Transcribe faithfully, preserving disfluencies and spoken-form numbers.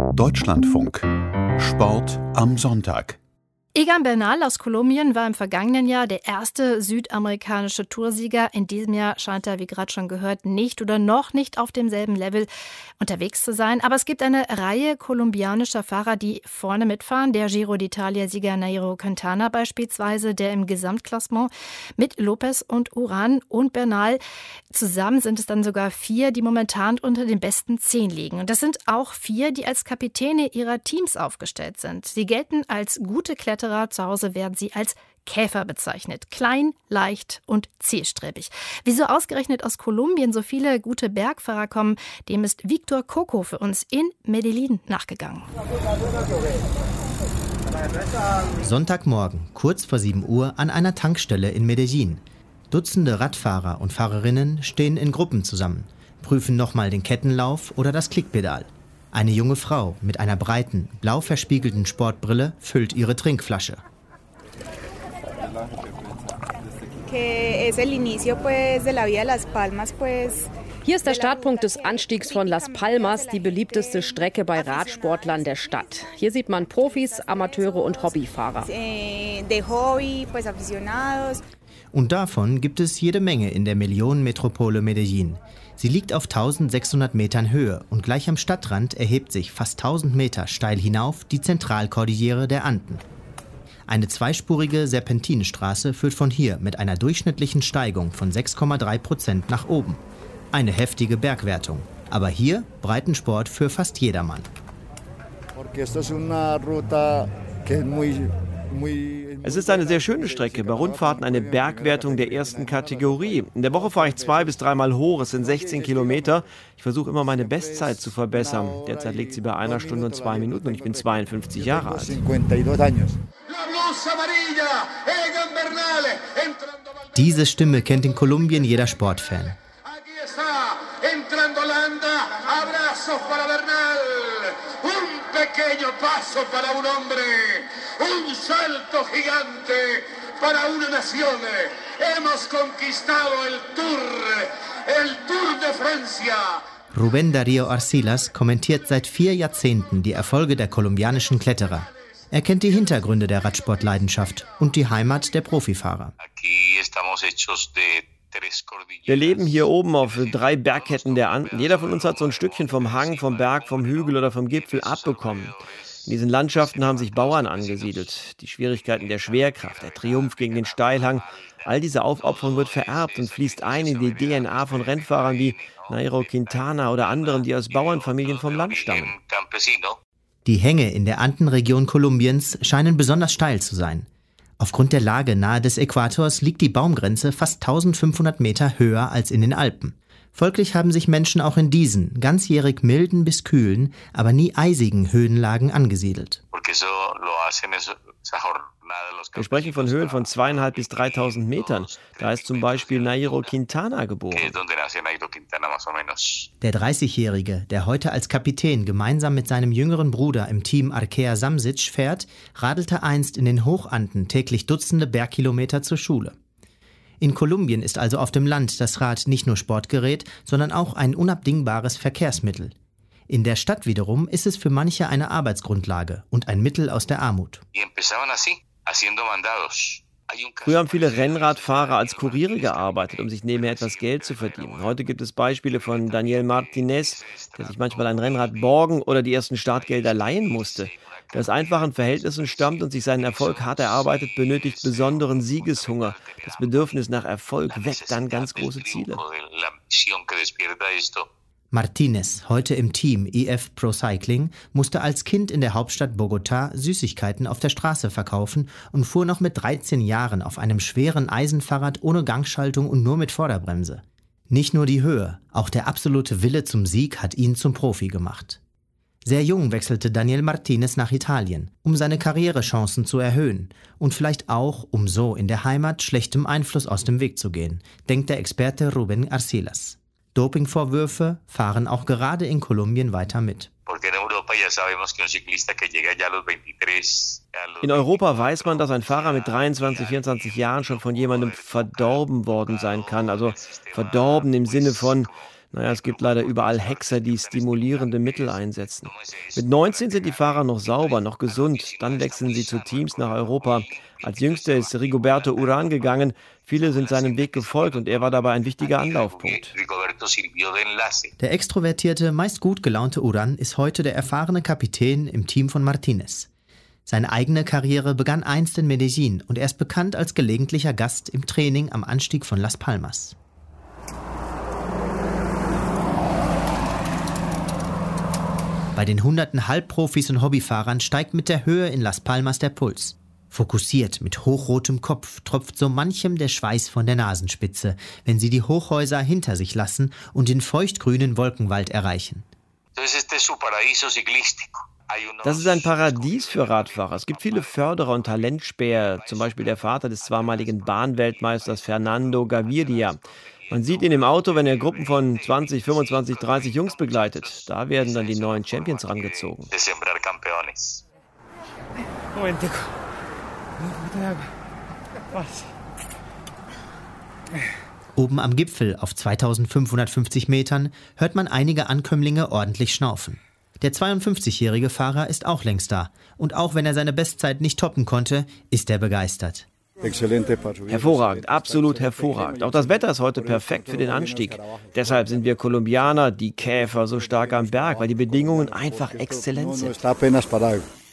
Deutschlandfunk. Sport am Sonntag. Egan Bernal aus Kolumbien war im vergangenen Jahr der erste südamerikanische Toursieger. In diesem Jahr scheint er, wie gerade schon gehört, nicht oder noch nicht auf demselben Level unterwegs zu sein. Aber es gibt eine Reihe kolumbianischer Fahrer, die vorne mitfahren. Der Giro d'Italia-Sieger Nairo Quintana beispielsweise, der im Gesamtklassement mit Lopez und Uran und Bernal zusammen sind es dann sogar vier, die momentan unter den besten zehn liegen. Und das sind auch vier, die als Kapitäne ihrer Teams aufgestellt sind. Sie gelten als gute Kletterer. Zu Hause werden sie als Käfer bezeichnet. Klein, leicht und zielstrebig. Wieso ausgerechnet aus Kolumbien so viele gute Bergfahrer kommen, dem ist Victor Coco für uns in Medellín nachgegangen. Sonntagmorgen, kurz vor sieben Uhr, an einer Tankstelle in Medellín. Dutzende Radfahrer und Fahrerinnen stehen in Gruppen zusammen, prüfen nochmal den Kettenlauf oder das Klickpedal. Eine junge Frau mit einer breiten, blau verspiegelten Sportbrille füllt ihre Trinkflasche. Hier ist der Startpunkt des Anstiegs von Las Palmas, die beliebteste Strecke bei Radsportlern der Stadt. Hier sieht man Profis, Amateure und Hobbyfahrer. Und davon gibt es jede Menge in der Millionenmetropole Medellín. Sie liegt auf eintausendsechshundert Metern Höhe und gleich am Stadtrand erhebt sich fast tausend Meter steil hinauf die Zentralkordillere der Anden. Eine zweispurige Serpentinenstraße führt von hier mit einer durchschnittlichen Steigung von sechs Komma drei Prozent nach oben. Eine heftige Bergwertung, aber hier Breitensport für fast jedermann. Es ist eine sehr schöne Strecke, bei Rundfahrten eine Bergwertung der ersten Kategorie. In der Woche fahre ich zwei bis dreimal hoch, es sind sechzehn Kilometer. Ich versuche immer meine Bestzeit zu verbessern. Derzeit liegt sie bei einer Stunde und zwei Minuten und ich bin zweiundfünfzig Jahre alt. Diese Stimme kennt in Kolumbien jeder Sportfan. Pequeño paso para un hombre, un salto gigante para una nación. Hemos conquistado el Tour, el Tour de Francia. Rubén Darío Arcilas kommentiert seit vier Jahrzehnten die Erfolge der kolumbianischen Kletterer. Er kennt die Hintergründe der Radsportleidenschaft und die Heimat der Profifahrer. Wir leben hier oben auf drei Bergketten der Anden. Jeder von uns hat so ein Stückchen vom Hang, vom Berg, vom Hügel oder vom Gipfel abbekommen. In diesen Landschaften haben sich Bauern angesiedelt. Die Schwierigkeiten der Schwerkraft, der Triumph gegen den Steilhang, all diese Aufopferung wird vererbt und fließt ein in die D N A von Rennfahrern wie Nairo Quintana oder anderen, die aus Bauernfamilien vom Land stammen. Die Hänge in der Andenregion Kolumbiens scheinen besonders steil zu sein. Aufgrund der Lage nahe des Äquators liegt die Baumgrenze fast eintausendfünfhundert Meter höher als in den Alpen. Folglich haben sich Menschen auch in diesen, ganzjährig milden bis kühlen, aber nie eisigen Höhenlagen angesiedelt. Wir sprechen von Höhen von zweitausendfünfhundert bis dreitausend Metern. Da ist zum Beispiel Nairo Quintana geboren. Der dreißigjährige, der heute als Kapitän gemeinsam mit seinem jüngeren Bruder im Team Arkea Samsic fährt, radelte einst in den Hochanden täglich Dutzende Bergkilometer zur Schule. In Kolumbien ist also auf dem Land das Rad nicht nur Sportgerät, sondern auch ein unabdingbares Verkehrsmittel. In der Stadt wiederum ist es für manche eine Arbeitsgrundlage und ein Mittel aus der Armut. Früher haben viele Rennradfahrer als Kuriere gearbeitet, um sich nebenher etwas Geld zu verdienen. Heute gibt es Beispiele von Daniel Martinez, der sich manchmal ein Rennrad borgen oder die ersten Startgelder leihen musste. Wer aus einfachen Verhältnissen stammt und sich seinen Erfolg hart erarbeitet, benötigt besonderen Siegeshunger. Das Bedürfnis nach Erfolg weckt dann ganz große Ziele. Martinez, heute im Team E F Pro Cycling, musste als Kind in der Hauptstadt Bogotá Süßigkeiten auf der Straße verkaufen und fuhr noch mit dreizehn Jahren auf einem schweren Eisenfahrrad ohne Gangschaltung und nur mit Vorderbremse. Nicht nur die Höhe, auch der absolute Wille zum Sieg hat ihn zum Profi gemacht. Sehr jung wechselte Daniel Martinez nach Italien, um seine Karrierechancen zu erhöhen und vielleicht auch, um so in der Heimat schlechtem Einfluss aus dem Weg zu gehen, denkt der Experte Rubén Arcilas. Dopingvorwürfe fahren auch gerade in Kolumbien weiter mit. In Europa weiß man, dass ein Fahrer mit dreiundzwanzig, vierundzwanzig Jahren schon von jemandem verdorben worden sein kann. Also verdorben im Sinne von Naja, es gibt leider überall Hexer, die stimulierende Mittel einsetzen. Mit neunzehn sind die Fahrer noch sauber, noch gesund. Dann wechseln sie zu Teams nach Europa. Als Jüngster ist Rigoberto Urán gegangen. Viele sind seinem Weg gefolgt und er war dabei ein wichtiger Anlaufpunkt. Der extrovertierte, meist gut gelaunte Urán ist heute der erfahrene Kapitän im Team von Martínez. Seine eigene Karriere begann einst in Medellín und er ist bekannt als gelegentlicher Gast im Training am Anstieg von Las Palmas. Bei den hunderten Halbprofis und Hobbyfahrern steigt mit der Höhe in Las Palmas der Puls. Fokussiert mit hochrotem Kopf tropft so manchem der Schweiß von der Nasenspitze, wenn sie die Hochhäuser hinter sich lassen und den feuchtgrünen Wolkenwald erreichen. Das ist ein Paradies für Radfahrer. Es gibt viele Förderer und Talentspäher, zum Beispiel der Vater des zweimaligen Bahnweltmeisters Fernando Gaviria. Man sieht ihn im Auto, wenn er Gruppen von zwanzig, fünfundzwanzig, dreißig Jungs begleitet. Da werden dann die neuen Champions rangezogen. Oben am Gipfel auf zweitausendfünfhundertfünfzig Metern hört man einige Ankömmlinge ordentlich schnaufen. Der zweiundfünfzigjährige Fahrer ist auch längst da. Und auch wenn er seine Bestzeit nicht toppen konnte, ist er begeistert. Hervorragend, absolut hervorragend. Auch das Wetter ist heute perfekt für den Anstieg. Deshalb sind wir Kolumbianer, die Käfer, so stark am Berg, weil die Bedingungen einfach exzellent sind.